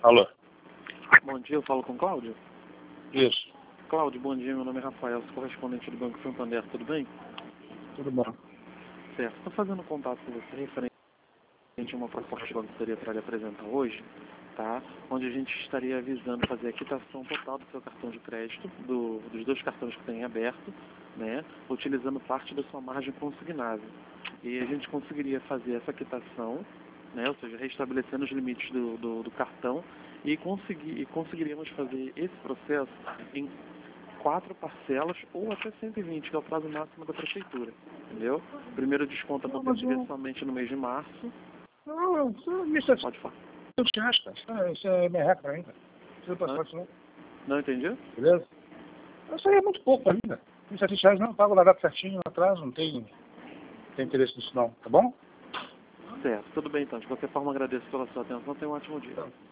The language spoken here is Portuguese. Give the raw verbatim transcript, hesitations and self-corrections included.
Alô? Bom dia, eu falo com o Cláudio? Isso. Cláudio, bom dia, meu nome é Rafael, sou correspondente do Banco Santander, tudo bem? Tudo bom. Certo, estou fazendo contato com você referente a uma proposta que eu gostaria para lhe apresentar hoje, tá? Onde a gente estaria avisando fazer a quitação total do seu cartão de crédito, do, dos dois cartões que tem aberto, né? Utilizando parte da sua margem consignável. E a gente conseguiria fazer essa quitação, né? Ou seja, restabelecendo os limites do, do, do cartão e, conseguir, e conseguiríamos fazer esse processo em quatro parcelas ou até cento e vinte, que é o prazo máximo da prefeitura, entendeu? O primeiro desconto Não, mas aconteceria eu... somente no mês de março. Não, isso isso é Pode falar. setecentos reais, cara. Isso é, isso é merreca pra mim, cara. Não precisa Não, passar isso não. não entendi? Beleza? Isso aí é muito pouco pra mim, cara. mil e setecentos reais não, eu pago o data certinho atrás, não tem, não tem interesse nisso não, tá bom? Certo, tudo bem então. De qualquer forma, agradeço pela sua atenção. Tenha um ótimo dia. Então.